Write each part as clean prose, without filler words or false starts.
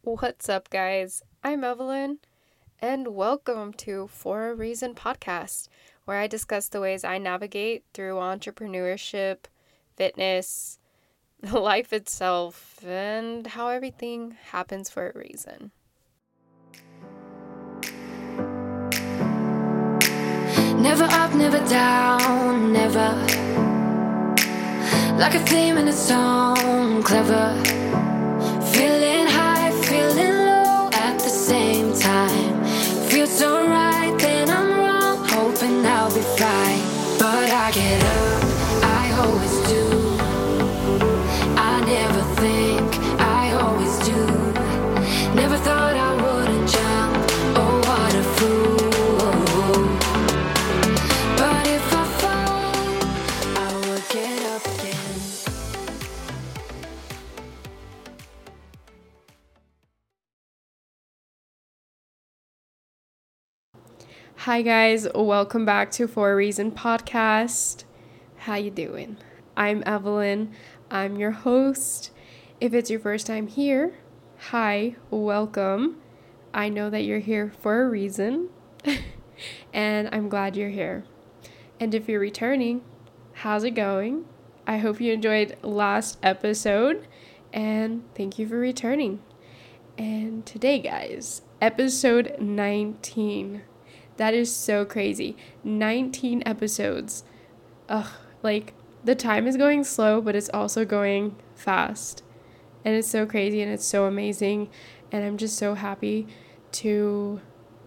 What's up, guys? I'm Evelyn, and welcome to For a Reason podcast, where I discuss the ways I navigate through entrepreneurship, fitness, life itself, and how everything happens for a reason. Never up, never down, never like a theme in a song, clever. Feeling high, feeling low at the same time. Feels so right, then I'm wrong, hoping I'll be fine. But I get up, I always do. I never think, I always do. Never thought I wouldn't jump, oh what a fool. But if I fall, I will get up again. Hi, guys. Welcome back to For a Reason podcast. How you doing? I'm Evelyn. I'm your host. If it's your first time here, hi, welcome. I know that you're here for a reason, and I'm glad you're here. And if you're returning, how's it going? I hope you enjoyed last episode, and thank you for returning. And today, guys, episode 19. That is so crazy. 19 episodes. Ugh, like the time is going slow, but it's also going fast. And it's so crazy and it's so amazing. And I'm just so happy to,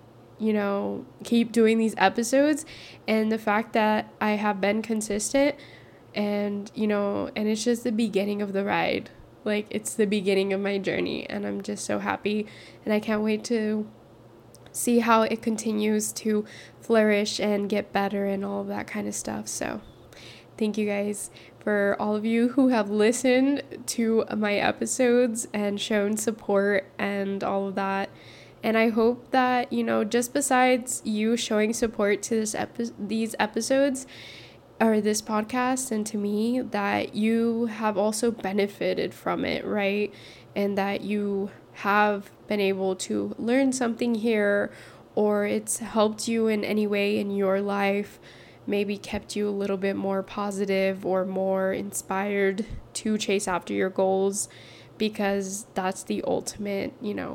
keep doing these episodes. And the fact that I have been consistent and it's just the beginning of the ride. Like, it's the beginning of my journey. And I'm just so happy. And I can't wait to see how it continues to flourish and get better and all of that kind of stuff. So thank you guys for all of you who have listened to my episodes and shown support and all of that. And I hope that, just besides you showing support to these episodes or this podcast and to me, that you have also benefited from it, right? And that you have been able to learn something here, or it's helped you in any way in your life, maybe kept you a little bit more positive or more inspired to chase after your goals, because that's the ultimate,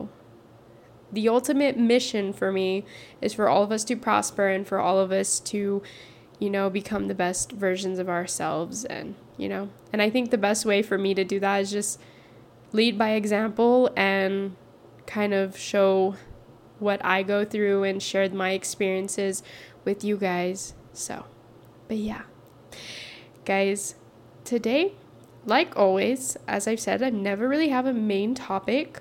the ultimate mission for me is for all of us to prosper and for all of us to, become the best versions of ourselves. And I think the best way for me to do that is just lead by example and kind of show what I go through and share my experiences with you guys. So, but yeah, guys, today, like always, as I've said, I never really have a main topic.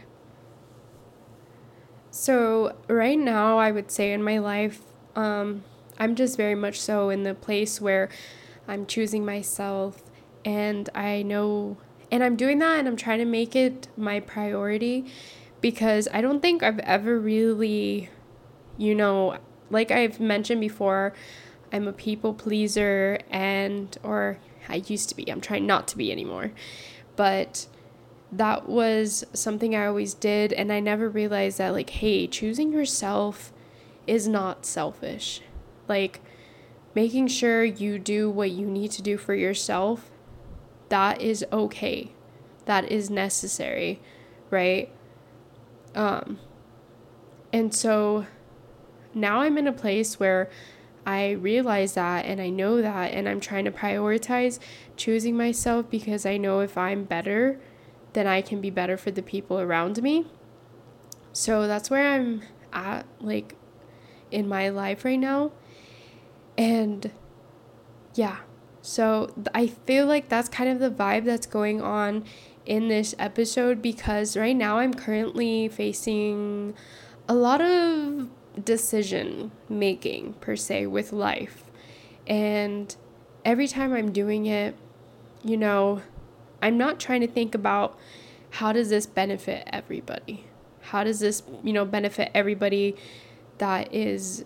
So right now, I would say in my life, I'm just very much so in the place where I'm choosing myself, and I know, and I'm doing that, and I'm trying to make it my priority, because I don't think I've ever really, like I've mentioned before, I'm a people pleaser, or I used to be. I'm trying not to be anymore, but that was something I always did, and I never realized that, like, hey, choosing yourself is not selfish. Like, making sure you do what you need to do for yourself, that is okay. That is necessary, right? And so now I'm in a place where I realize that, and I know that, and I'm trying to prioritize choosing myself, because I know if I'm better, then I can be better for the people around me. So that's where I'm at, like, in my life right now. And yeah, so I feel like that's kind of the vibe that's going on in this episode, because right now I'm currently facing a lot of decision making, per se, with life. And every time I'm doing it, I'm not trying to think about how does this benefit everybody? How does this, benefit everybody that is,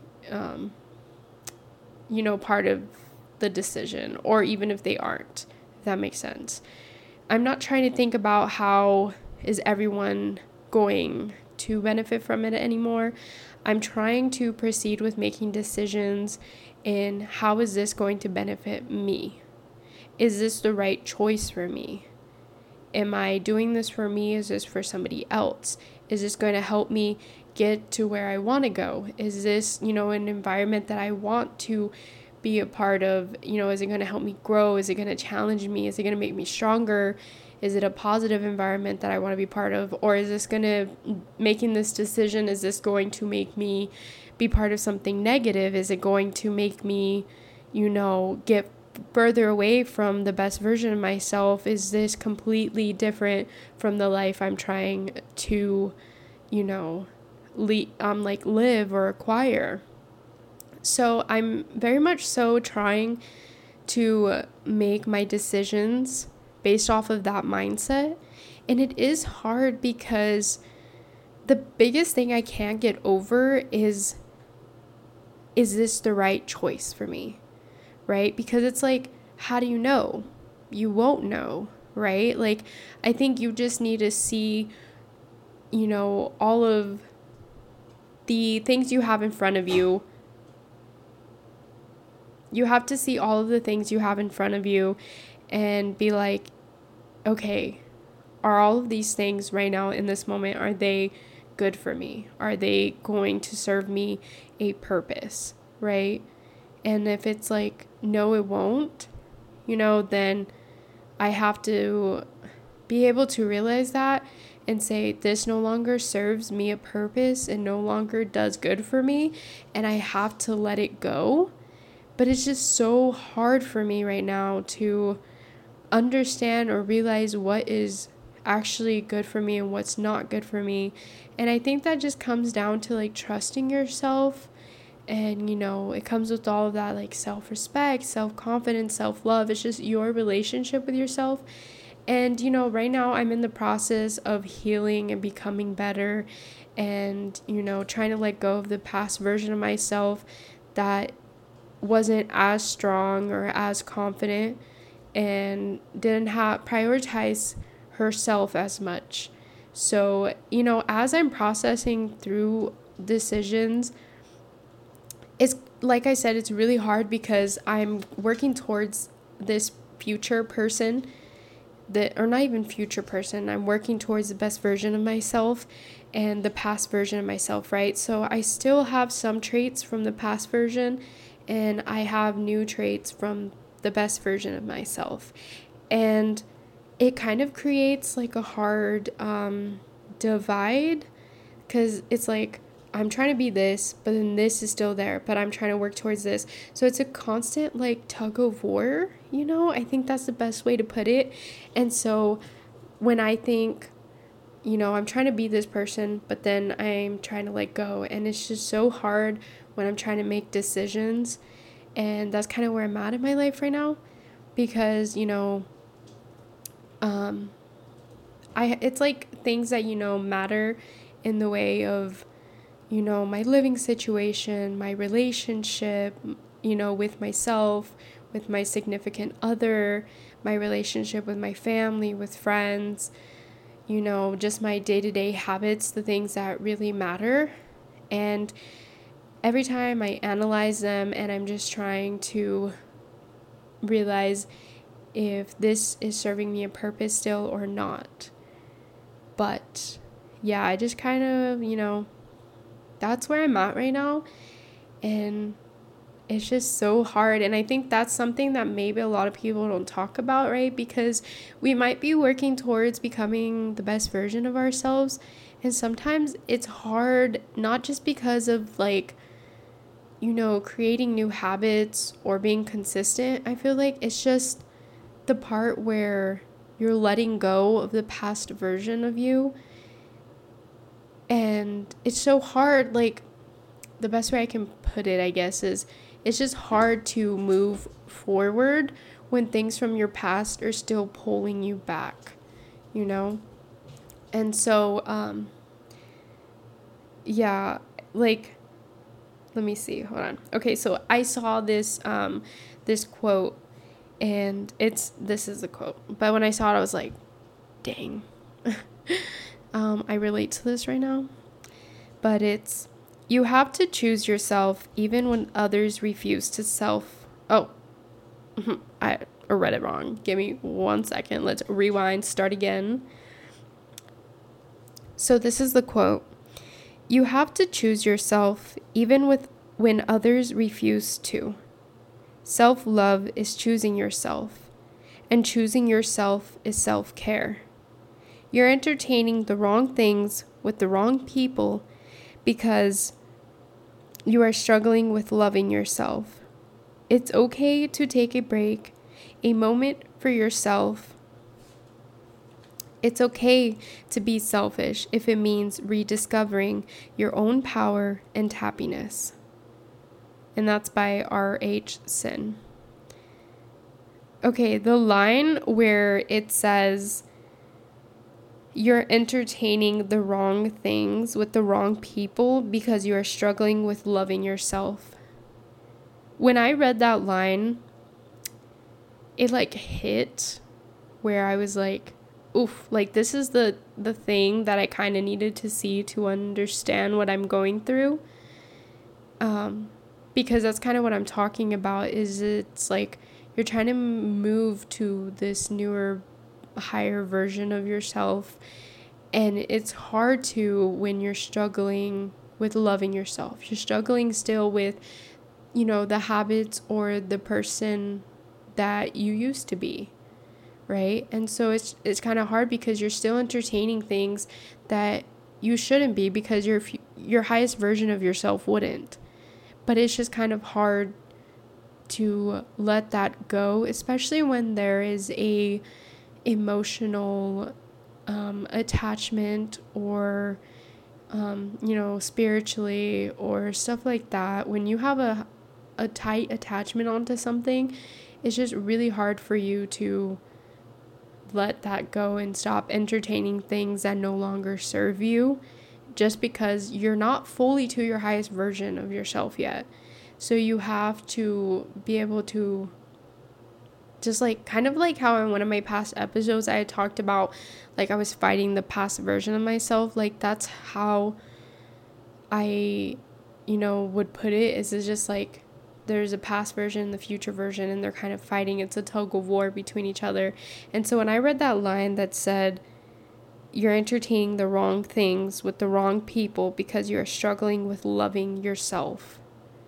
part of the decision, or even if they aren't, if that makes sense. I'm not trying to think about how is everyone going to benefit from it anymore? I'm trying to proceed with making decisions in how is this going to benefit me? Is this the right choice for me? Am I doing this for me? Is this for somebody else? Is this going to help me get to where I want to go? Is this, an environment that I want to be a part of? Is it going to help me grow? Is it going to challenge me? Is it going to make me stronger? Is it a positive environment that I want to be part of? Or is this going to, making this decision, is this going to make me be part of something negative? Is it going to make me, get further away from the best version of myself? Is this completely different from the life I'm trying to, live or acquire? So I'm very much so trying to make my decisions based off of that mindset. And it is hard because the biggest thing I can't get over is this the right choice for me? Right? Because it's like, how do you know? You won't know, right? Like, I think you just need to see, all of the things you have in front of you. You have to see all of the things you have in front of you and be like, okay, are all of these things right now in this moment, are they good for me? Are they going to serve me a purpose, right? And if it's like, no, it won't, then I have to be able to realize that and say, this no longer serves me a purpose and no longer does good for me, and I have to let it go. But it's just so hard for me right now to understand or realize what is actually good for me and what's not good for me. And I think that just comes down to like trusting yourself. And, it comes with all of that, like self-respect, self-confidence, self-love. It's just your relationship with yourself. And, right now I'm in the process of healing and becoming better and, trying to let go of the past version of myself that wasn't as strong or as confident and didn't prioritize herself as much. So, as I'm processing through decisions, it's like I said, it's really hard because I'm working towards this future person or not even future person. I'm working towards the best version of myself and the past version of myself, right? So I still have some traits from the past version and I have new traits from the best version of myself. And it kind of creates like a hard divide because it's like, I'm trying to be this, but then this is still there, but I'm trying to work towards this. So it's a constant like tug of war, I think that's the best way to put it. And so when I think, I'm trying to be this person, but then I'm trying to let go, and it's just so hard when I'm trying to make decisions. And that's kind of where I'm at in my life right now because, it's like things that, matter in the way of, my living situation, my relationship, with myself, with my significant other, my relationship with my family, with friends, just my day-to-day habits, the things that really matter. And every time I analyze them and I'm just trying to realize if this is serving me a purpose still or not. But yeah, I just kind of, that's where I'm at right now. And it's just so hard. And I think that's something that maybe a lot of people don't talk about, right? Because we might be working towards becoming the best version of ourselves. And sometimes it's hard, not just because of like, creating new habits or being consistent. I feel like it's just the part where you're letting go of the past version of you. And it's so hard, like, the best way I can put it, I guess, is it's just hard to move forward when things from your past are still pulling you back, And so, yeah, like, let me see, hold on. Okay, so I saw this, this quote, and this is the quote. But when I saw it, I was like, dang. I relate to this right now. But it's, you have to choose yourself even when others refuse to I read it wrong. Give me 1 second. Let's rewind, start again. So this is the quote. You have to choose yourself even when others refuse to. Self-love is choosing yourself, and choosing yourself is self-care. You're entertaining the wrong things with the wrong people because you are struggling with loving yourself. It's okay to take a break, a moment for yourself. It's okay to be selfish if it means rediscovering your own power and happiness. And that's by R.H. Sin. Okay, the line where it says, you're entertaining the wrong things with the wrong people because you are struggling with loving yourself. When I read that line, it hit where I was like, oof, this is the thing that I kind of needed to see to understand what I'm going through. Because that's kind of what I'm talking about, is it's you're trying to move to this newer, higher version of yourself. And it's hard to when you're struggling with loving yourself. You're struggling still with, the habits or the person that you used to be, right? And so it's kind of hard because you're still entertaining things that you shouldn't be because your highest version of yourself wouldn't. But it's just kind of hard to let that go, especially when there is a emotional attachment or spiritually or stuff like that. When you have a tight attachment onto something, it's just really hard for you to let that go and stop entertaining things that no longer serve you, just because you're not fully to your highest version of yourself yet. So you have to be able to just kind of how in one of my past episodes I had talked about, I was fighting the past version of myself. That's how I, would put it, is it's just there's a past version and the future version, and they're kind of fighting. It's a tug of war between each other. And so when I read that line that said, you're entertaining the wrong things with the wrong people because you're struggling with loving yourself.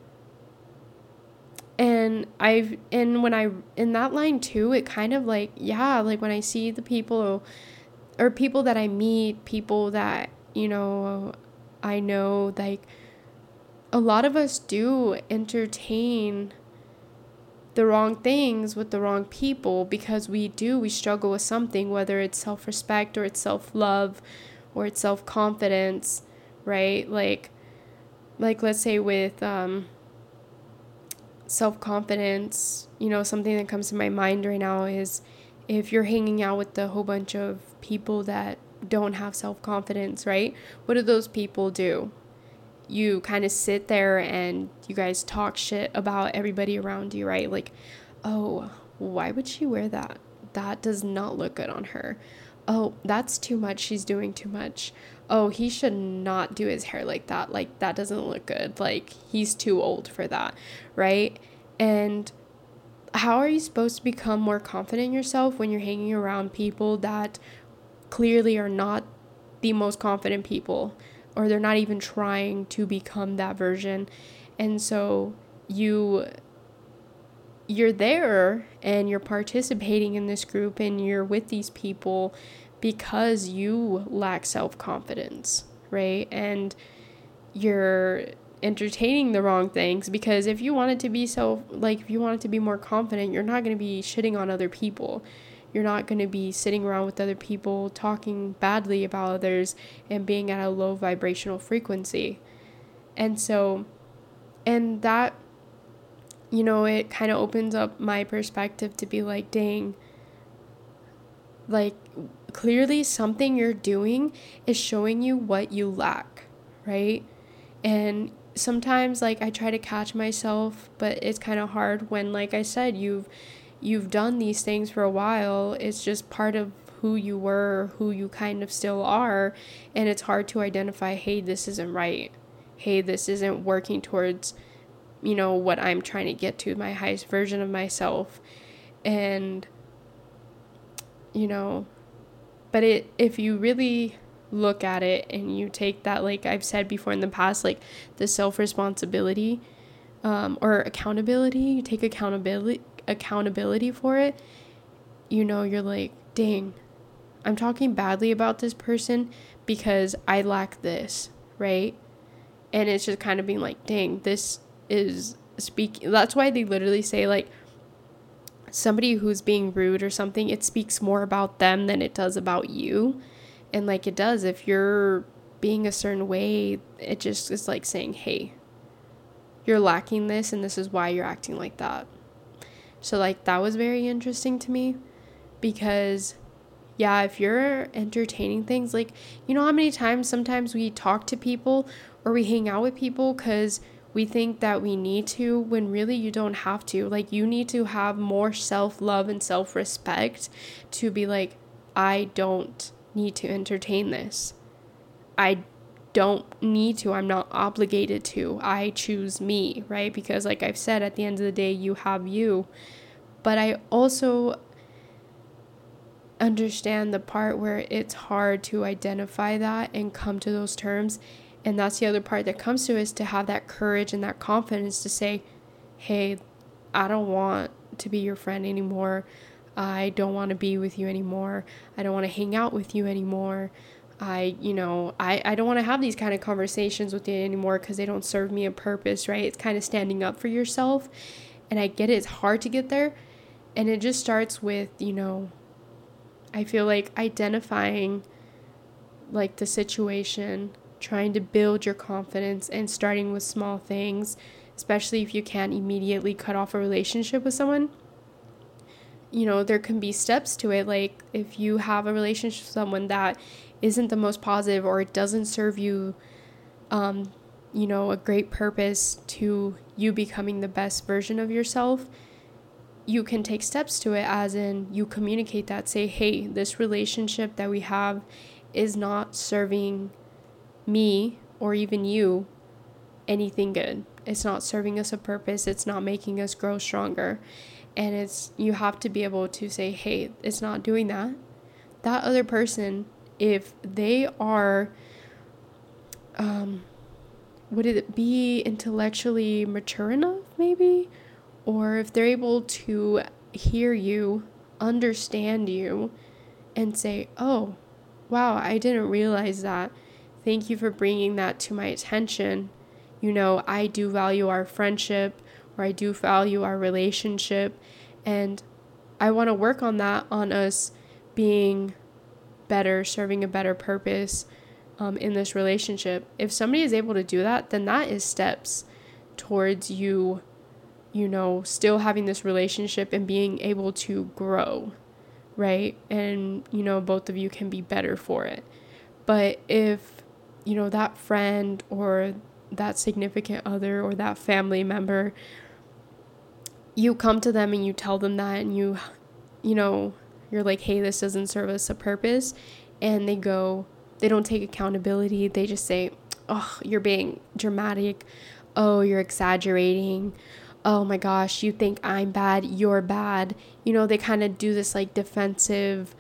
And when I, in that line too, it kind of when I see the people or people that I meet, people that, I know, a lot of us do entertain the wrong things with the wrong people because we struggle with something, whether it's self-respect or it's self-love or it's self-confidence, right? Let's say with self-confidence, something that comes to my mind right now is if you're hanging out with a whole bunch of people that don't have self-confidence, right? What do those people do? You kind of sit there and you guys talk shit about everybody around you, right? Oh, why would she wear that? That does not look good on her. Oh, that's too much. She's doing too much. Oh, he should not do his hair like that. That doesn't look good. He's too old for that, right? And how are you supposed to become more confident in yourself when you're hanging around people that clearly are not the most confident people, or they're not even trying to become that version? And so you're there and you're participating in this group and you're with these people because you lack self-confidence, right? And you're entertaining the wrong things, because if you wanted to be if you wanted to be more confident, you're not going to be shitting on other people. You're not going to be sitting around with other people talking badly about others and being at a low vibrational frequency. And so, and that, it kind of opens up my perspective to be dang, clearly something you're doing is showing you what you lack, right? And sometimes I try to catch myself, but it's kind of hard when, I said, you've done these things for a while. It's just part of who you were, who you kind of still are, and it's hard to identify, hey, this isn't right. Hey, this isn't working towards, what I'm trying to get to, my highest version of myself. And, but if you really look at it and you take that, like I've said before in the past, like the self-responsibility, or accountability, you take accountability for it, you're like, dang, I'm talking badly about this person because I lack this, right? And it's just kind of being like, dang, this is speaking. That's why they literally say, like, somebody who's being rude or something, it speaks more about them than it does about you. And like it does, if you're being a certain way, it just is like saying, hey, you're lacking this and this is why you're acting like that. So like that was very interesting to me, because yeah, if you're entertaining things, like, how many times sometimes we talk to people or we hang out with people because we think that we need to, when really you don't have to. Like, you need to have more self-love and self-respect to be like, I don't need to entertain this. I don't need to. I'm not obligated to. I choose me, right? Because like I've said, at the end of the day, you have you. But I also understand the part where it's hard to identify that and come to those terms. And that's the other part that comes to, is to have that courage and that confidence to say, hey, I don't want to be your friend anymore. I don't want to be with you anymore. I don't want to hang out with you anymore. I don't want to have these kind of conversations with you anymore because they don't serve me a purpose, right? It's kind of standing up for yourself. And I get it, it's hard to get there. And it just starts with, I feel like identifying like the situation, trying to build your confidence, and starting with small things, especially if you can't immediately cut off a relationship with someone. There can be steps to it. Like if you have a relationship with someone that isn't the most positive, or it doesn't serve you, a great purpose to you becoming the best version of yourself, you can take steps to it, as in you communicate that, say, hey, this relationship that we have is not serving me or even you anything good. It's not serving us a purpose. It's not making us grow stronger. And you have to be able to say, hey, it's not doing that. That other person, if they are, would it be intellectually mature enough, maybe? Or if they're able to hear you, understand you, and say, oh, wow, I didn't realize that. Thank you for bringing that to my attention. I do value our friendship, or I do value our relationship, and I want to work on that, on us being better, serving a better purpose in this relationship. If somebody is able to do that, then that is steps towards you, still having this relationship and being able to grow, right? And, both of you can be better for it. But if, that friend or that significant other or that family member, you come to them and you tell them that, and you're like, hey, this doesn't serve us a purpose, and they don't take accountability. They just say, oh, you're being dramatic. Oh, you're exaggerating. Oh my gosh, you think I'm bad, you're bad. They kind of do this like defensive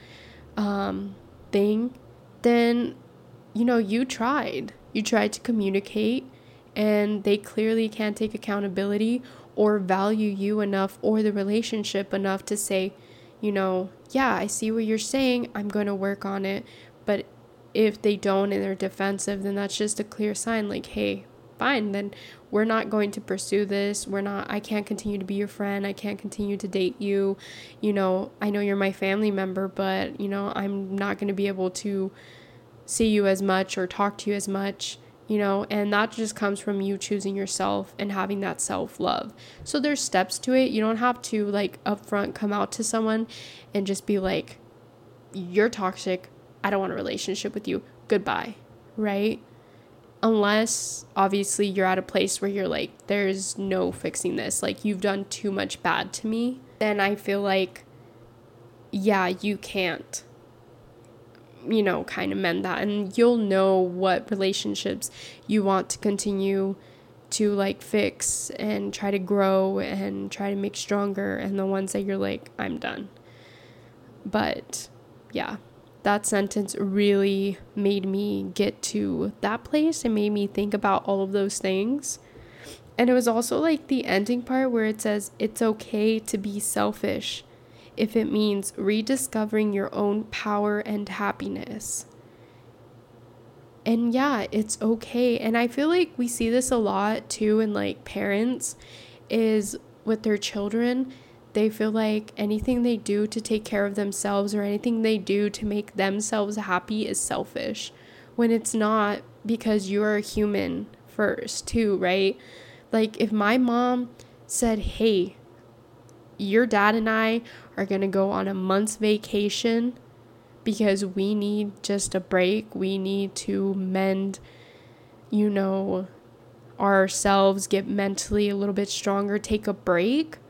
thing. Then, you tried to communicate, and they clearly can't take accountability or value you enough or the relationship enough to say, yeah, I see what you're saying, I'm going to work on it. But if they don't and they're defensive, then that's just a clear sign, like, hey, fine, then we're not going to pursue this. I can't continue to be your friend. I can't continue to date you. I know you're my family member, but, I'm not going to be able to see you as much or talk to you as much, and that just comes from you choosing yourself and having that self-love. So there's steps to it. You don't have to like upfront come out to someone and just be like, you're toxic, I don't want a relationship with you, goodbye, right? Unless obviously you're at a place where you're like, there's no fixing this, like you've done too much bad to me, then I feel like, yeah, you can't kind of mend that, and you'll know what relationships you want to continue to like fix and try to grow and try to make stronger, and the ones that you're like, I'm done. But yeah, that sentence really made me get to that place and made me think about all of those things. And it was also like the ending part where it says it's okay to be selfish if it means rediscovering your own power and happiness. And yeah, it's okay. And I feel like we see this a lot too in like parents, is with their children. They feel like anything they do to take care of themselves or anything they do to make themselves happy is selfish, when it's not, because you're a human first too, right? Like if my mom said, hey, your dad and I are going to go on a month's vacation because we need just a break. We need to mend, ourselves, get mentally a little bit stronger, take a break.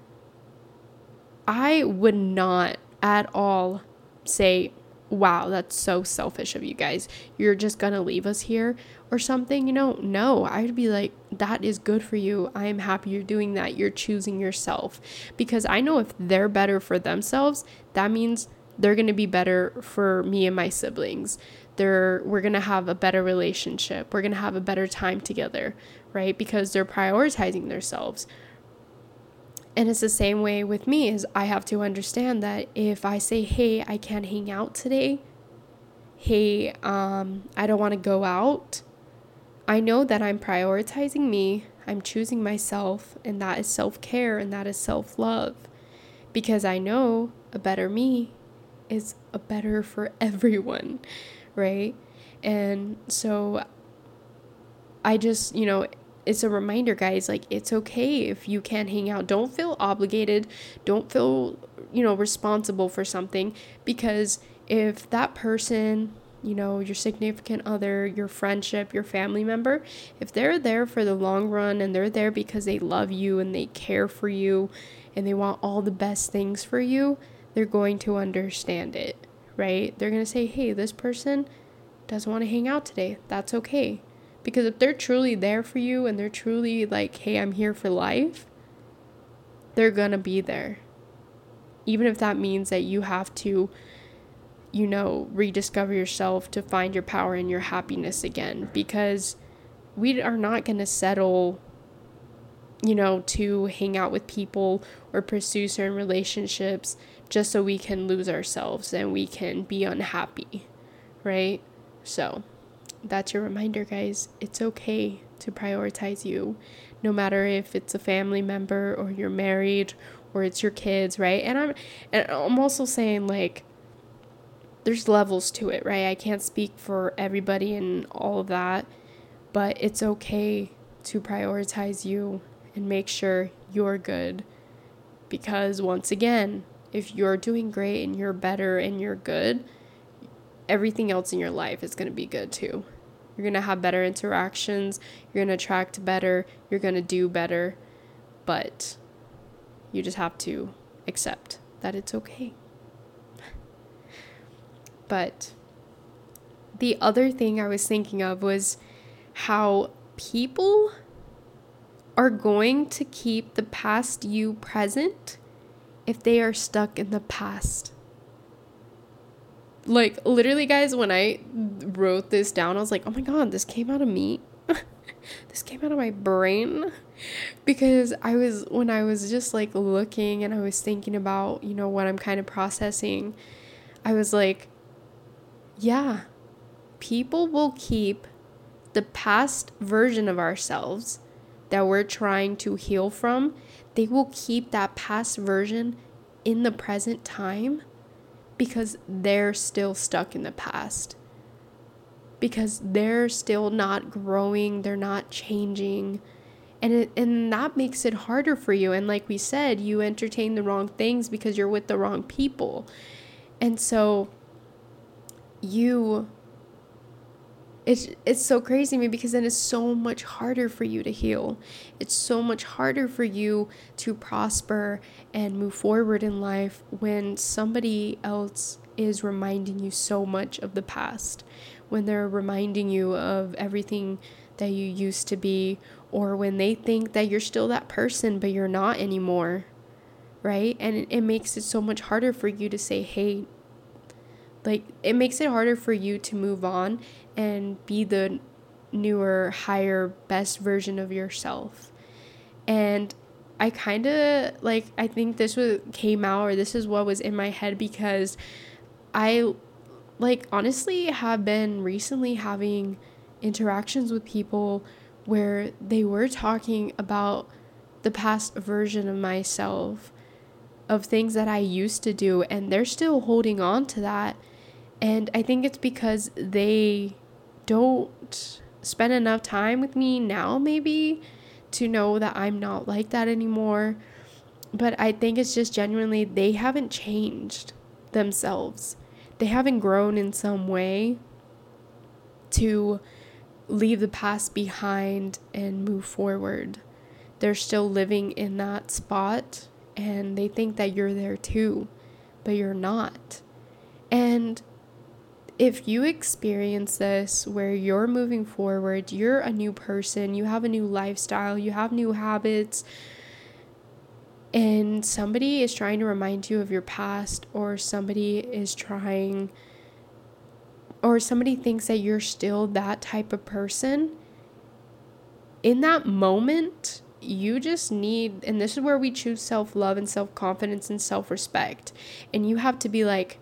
I would not at all say, wow, that's so selfish of you guys. You're just going to leave us here or something, No, I would be like, that is good for you. I am happy you're doing that. You're choosing yourself. Because I know if they're better for themselves, that means they're going to be better for me and my siblings. We're going to have a better relationship. We're going to have a better time together, right? Because they're prioritizing themselves. And it's the same way with me, is I have to understand that if I say, hey, I can't hang out today. Hey, I don't want to go out. I know that I'm prioritizing me. I'm choosing myself, and that is self-care and that is self-love. Because I know a better me is a better for everyone, right? And so I just, it's a reminder, guys, like it's okay if you can't hang out. Don't feel obligated. Don't feel, responsible for something, because if that person, your significant other, your friendship, your family member, if they're there for the long run and they're there because they love you and they care for you and they want all the best things for you, they're going to understand it, right? They're going to say, hey, this person doesn't want to hang out today. That's okay. Because if they're truly there for you and they're truly like, hey, I'm here for life, they're going to be there. Even if that means that you have to, rediscover yourself to find your power and your happiness again. Because we are not going to settle, to hang out with people or pursue certain relationships just so we can lose ourselves and we can be unhappy, right? So that's your reminder, guys. It's okay to prioritize you, no matter if it's a family member or you're married or it's your kids, right? And I'm also saying, like, there's levels to it, right? I can't speak for everybody and all of that, but it's okay to prioritize you and make sure you're good. Because once again, if you're doing great and you're better and you're good, everything else in your life is going to be good too. You're going to have better interactions. You're going to attract better. You're going to do better. But you just have to accept that it's okay. But the other thing I was thinking of was how people are going to keep the past you present if they are stuck in the past. Like, literally, guys, when I wrote this down, I was like, oh my God, this came out of me. This came out of my brain. Because when I was just like looking and I was thinking about, what I'm kind of processing, I was like, yeah, people will keep the past version of ourselves that we're trying to heal from. They will keep that past version in the present time because they're still stuck in the past. Because they're still not growing, they're not changing. And that makes it harder for you. And like we said, you entertain the wrong things because you're with the wrong people. And so it's so crazy to me, because then it's so much harder for you to heal. It's so much harder for you to prosper and move forward in life when somebody else is reminding you so much of the past, when they're reminding you of everything that you used to be, or when they think that you're still that person but you're not anymore, right? And it makes it so much harder for you to say, hey, like, it makes it harder for you to move on and be the newer, higher, best version of yourself. And I kind of, like, I think this came out, or this is what was in my head, because I, like, honestly have been recently having interactions with people where they were talking about the past version of myself, of things that I used to do, and they're still holding on to that. And I think it's because they don't spend enough time with me now, maybe, to know that I'm not like that anymore. But I think it's just genuinely they haven't changed themselves. They haven't grown in some way to leave the past behind and move forward. They're still living in that spot, and they think that you're there too, but you're not. And if you experience this where you're moving forward, you're a new person, you have a new lifestyle, you have new habits, and somebody is trying to remind you of your past, or somebody thinks that you're still that type of person, in that moment, you just need, and this is where we choose self-love and self-confidence and self-respect, and you have to be like,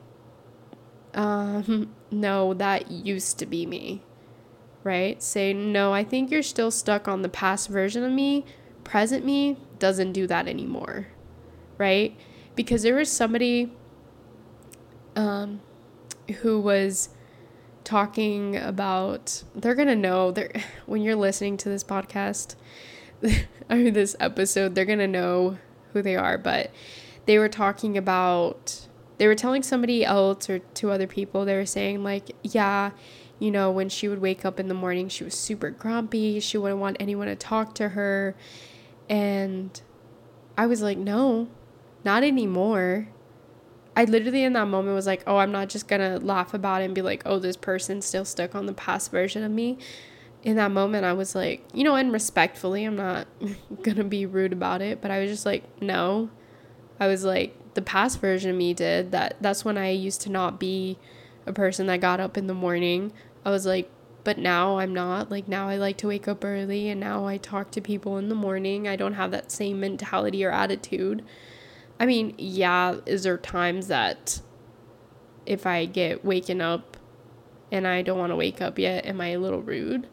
no, that used to be me, right? Say, no, I think you're still stuck on the past version of me. Present me doesn't do that anymore, right? Because there was somebody who was talking about, they're gonna know, when you're listening to this podcast, or this episode, they're gonna know who they are, but they were talking about, they were telling somebody else or two other people, they were saying like, yeah, you know, when she would wake up in the morning, she was super grumpy. She wouldn't want anyone to talk to her. And I was like, no, not anymore. I literally in that moment was like, oh, I'm not just gonna laugh about it and be like, oh, this person's still stuck on the past version of me. In that moment, I was like, you know, and respectfully, I'm not gonna be rude about it, but I was just like, no. I was like, the past version of me did that. That's when I used to not be a person that got up in the morning. I was like, but now I'm not. Like, now I like to wake up early, and now I talk to people in the morning. I don't have that same mentality or attitude. I mean, yeah, is there times that if I get waken up and I don't want to wake up yet, am I a little rude?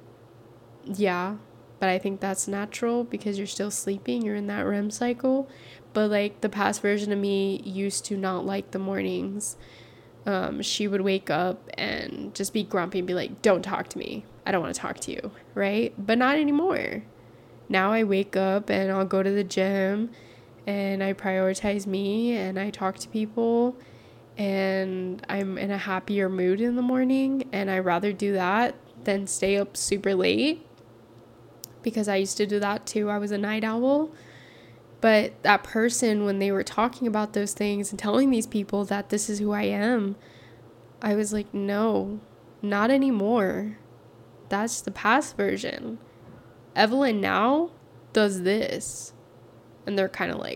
Yeah, but I think that's natural because you're still sleeping. You're in that REM cycle. But, like, the past version of me used to not like the mornings. She would wake up and just be grumpy and be like, don't talk to me. I don't want to talk to you, right? But not anymore. Now I wake up and I'll go to the gym and I prioritize me and I talk to people and I'm in a happier mood in the morning, and I rather do that than stay up super late, because I used to do that too. I was a night owl. But that person, when they were talking about those things and telling these people that this is who I am, I was like, no, not anymore. That's the past version. Evelyn now does this. And they're kind of like,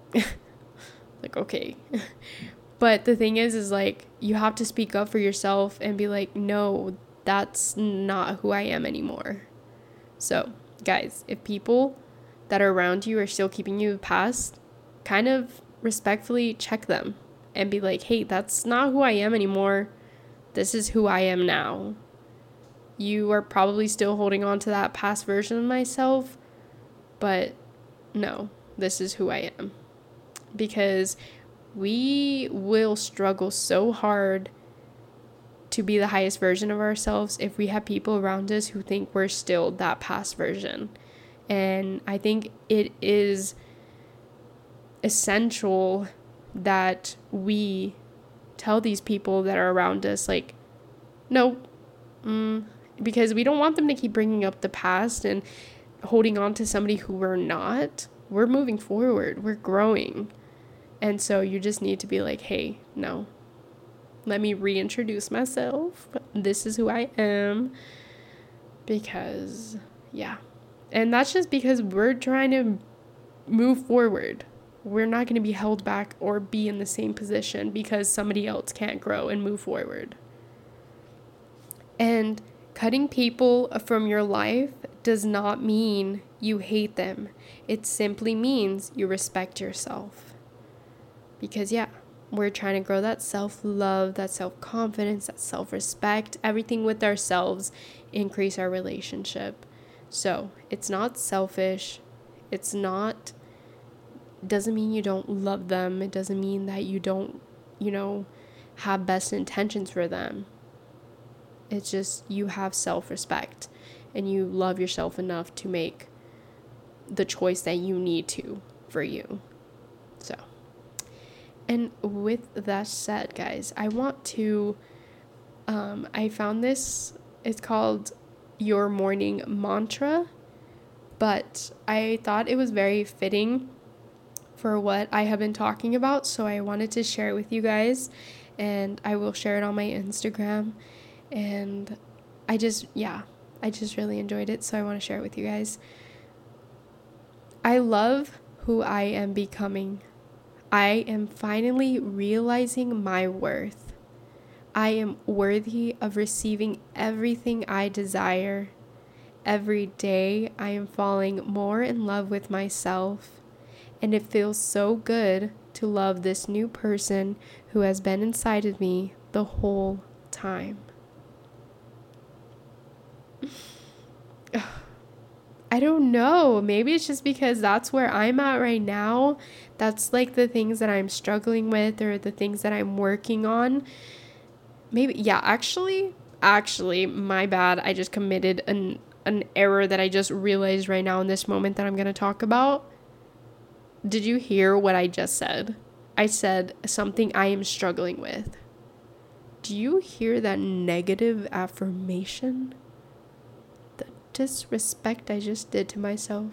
like, okay. But the thing is like, you have to speak up for yourself and be like, no, that's not who I am anymore. So, guys, if people that are around you are still keeping you past, kind of respectfully check them and be like, hey, that's not who I am anymore. This is who I am now. You are probably still holding on to that past version of myself, but no, this is who I am. Because we will struggle so hard to be the highest version of ourselves if we have people around us who think we're still that past version. And I think it is essential that we tell these people that are around us, like, no, because we don't want them to keep bringing up the past and holding on to somebody who we're not. We're moving forward. We're growing. And so you just need to be like, hey, no, let me reintroduce myself. This is who I am. Because, yeah. And that's just because we're trying to move forward. We're not going to be held back or be in the same position because somebody else can't grow and move forward. And cutting people from your life does not mean you hate them. It simply means you respect yourself. Because, yeah, we're trying to grow that self-love, that self-confidence, that self-respect, everything with ourselves, increase our relationship. So it's not selfish. Doesn't mean you don't love them. It doesn't mean that you don't, have best intentions for them. It's just you have self-respect and you love yourself enough to make the choice that you need to for you. So, and with that said, guys, I want to, I found this, it's called Your Morning Mantra, but I thought it was very fitting for what I have been talking about, so I wanted to share it with you guys, and I will share it on my Instagram, and I just really enjoyed it, so I want to share it with you guys. I love who I am becoming. I am finally realizing my worth. I am worthy of receiving everything I desire. Every day, I am falling more in love with myself. And it feels so good to love this new person who has been inside of me the whole time. I don't know. Maybe it's just because that's where I'm at right now. That's like the things that I'm struggling with or the things that I'm working on. Maybe, yeah, actually, my bad. I just committed an error that I just realized right now in this moment that I'm going to talk about. Did you hear what I just said? I said something I am struggling with. Do you hear that negative affirmation? The disrespect I just did to myself.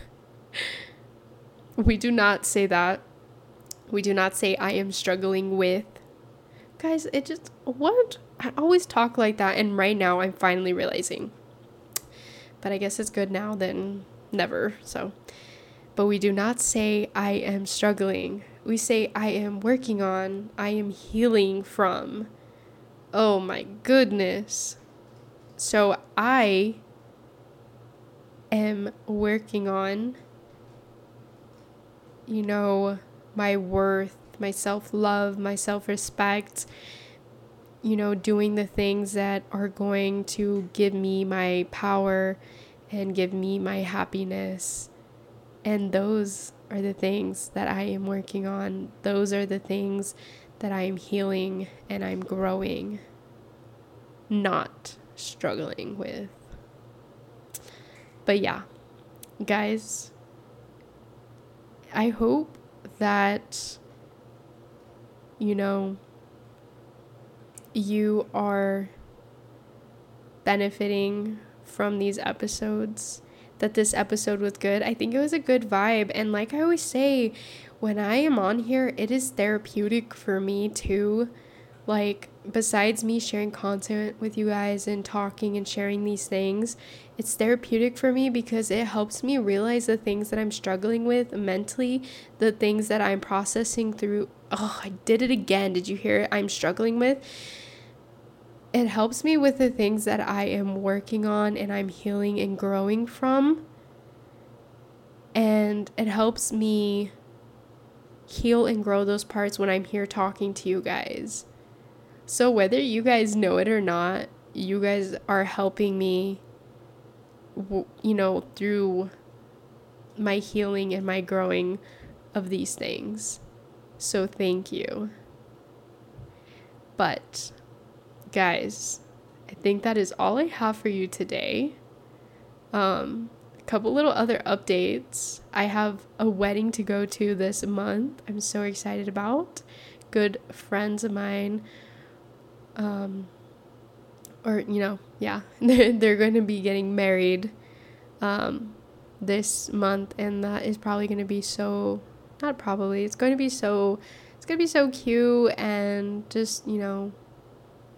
We do not say that. We do not say I am struggling with. Guys, what? I always talk like that, and right now I'm finally realizing. But I guess it's good now than never, so. But we do not say I am struggling. We say I am working on, I am healing from. Oh my goodness. So I am working on, my worth, my self-love, my self-respect, doing the things that are going to give me my power and give me my happiness. And those are the things that I am working on. Those are the things that I am healing and I'm growing, not struggling with. But yeah, guys, I hope that, you are benefiting from these episodes, that this episode was good. I think it was a good vibe. And like I always say, when I am on here, it is therapeutic for me too. Like, besides me sharing content with you guys and talking and sharing these things, it's therapeutic for me because it helps me realize the things that I'm struggling with mentally, the things that I'm processing through. Oh, I did it again. Did you hear it? I'm struggling with. It helps me with the things that I am working on and I'm healing and growing from. And it helps me heal and grow those parts when I'm here talking to you guys. So whether you guys know it or not, you guys are helping me, through my healing and my growing of these things. So thank you. But guys, I think that is all I have for you today. A couple little other updates. I have a wedding to go to this month. I'm so excited about. Good friends of mine, they're going to be getting married this month, and that is probably going to be it's going to be so cute, and just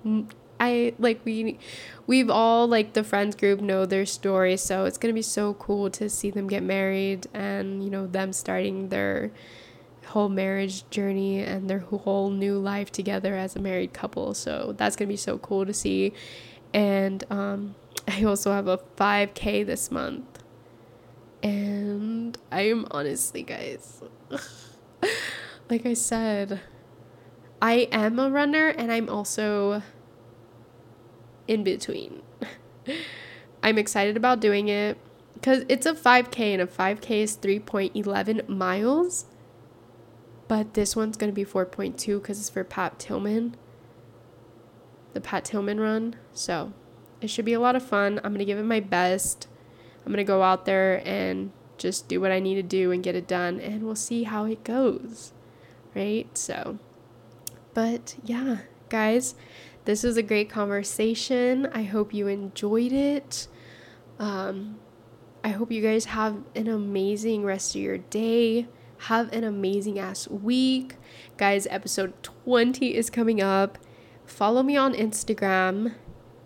we've all, like, the friends group know their story, so it's gonna be so cool to see them get married and, you know, them starting their whole marriage journey and their whole new life together as a married couple. So that's gonna be so cool to see. And I also have a 5K this month, and I am honestly, guys, like I said, I am a runner and I'm also in between. I'm excited about doing it because it's a 5K, and a 5K is 3.11 miles. But this one's going to be 4.2 because it's for Pat Tillman. The Pat Tillman run. So it should be a lot of fun. I'm going to give it my best. I'm going to go out there and just do what I need to do and get it done. And we'll see how it goes. Right? So, but yeah, guys, this was a great conversation. I hope you enjoyed it. I hope you guys have an amazing rest of your day. Have an amazing ass week. Guys, episode 20 is coming up. Follow me on Instagram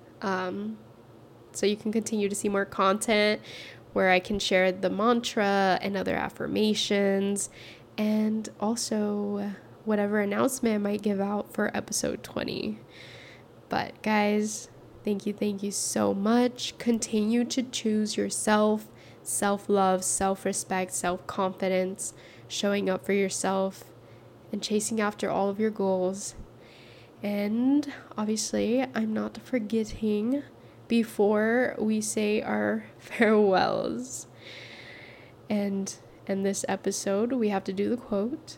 so you can continue to see more content where I can share the mantra and other affirmations, and also whatever announcement I might give out for episode 20. But guys, thank you so much. Continue to choose yourself, self-love, self-respect, self-confidence, showing up for yourself, and chasing after all of your goals. And obviously, I'm not forgetting, before we say our farewells and in this episode, we have to do the quote.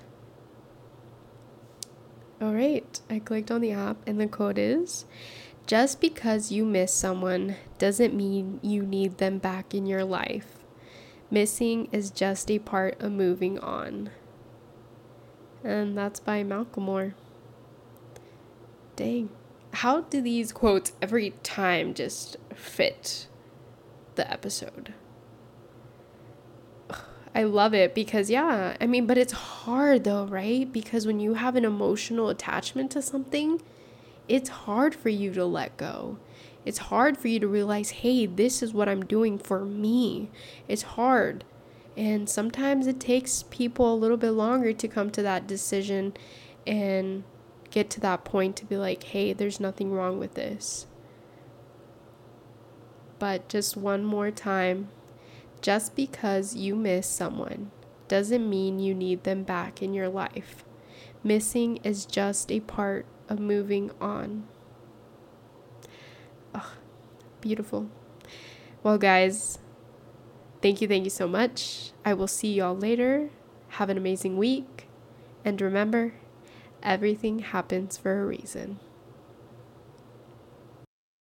All right, I clicked on the app, and the quote is, "Just because you miss someone doesn't mean you need them back in your life. Missing is just a part of moving on." And that's by Macklemore. Dang. How do these quotes every time just fit the episode? I love it because, yeah, I mean, but it's hard though, right? Because when you have an emotional attachment to something, it's hard for you to let go. It's hard for you to realize, hey, this is what I'm doing for me. It's hard. And sometimes it takes people a little bit longer to come to that decision and get to that point to be like, hey, there's nothing wrong with this. But just one more time, just because you miss someone doesn't mean you need them back in your life. Missing is just a part of moving on. Oh, beautiful. Well, guys, thank you so much. I will see y'all later. Have an amazing week. And remember, everything happens for a reason.